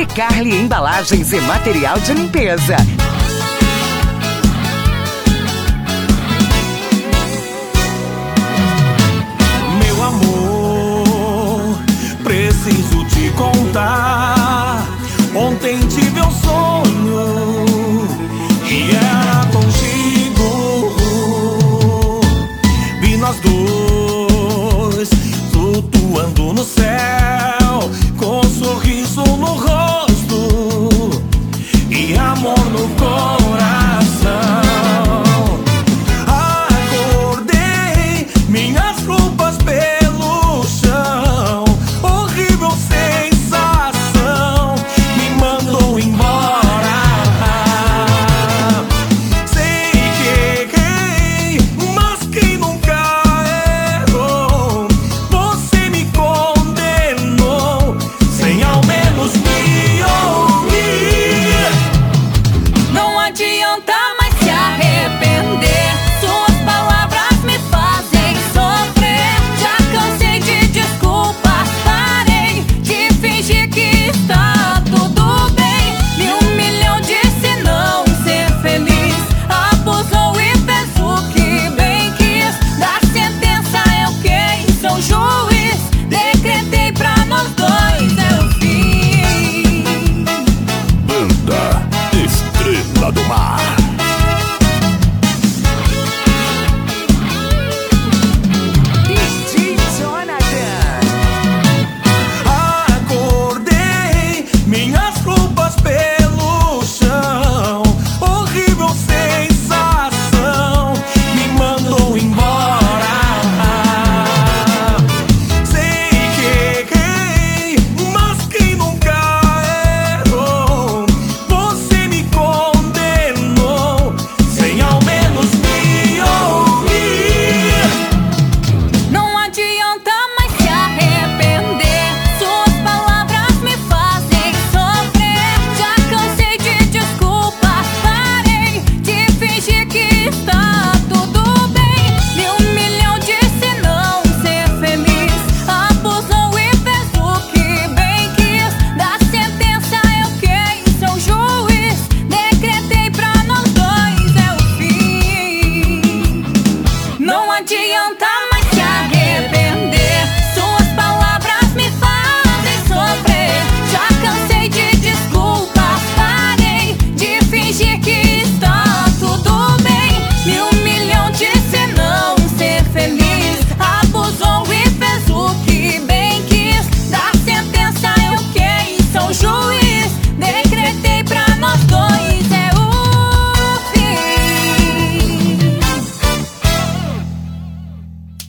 Ricarli Embalagens e Material de Limpeza. Meu amor, preciso te contar. Ontem tive um sonho e era contigo. Vi nós dois flutuando no céu, com um sorriso no rosto e amor no coração. Acordei, minhas roupas pelo chão, horrível sensação, me mandou embora. Sei que errei, mas quem nunca errou? Você me condenou sem ao menos me ouvir. Não adianta mais se arrepender, suas palavras me fazem sofrer. Já cansei de desculpas, parei de fingir que está tudo bem. Me humilhou, disse não ser feliz, abusou e fez o que bem quis. Da sentença eu quem sou juiz.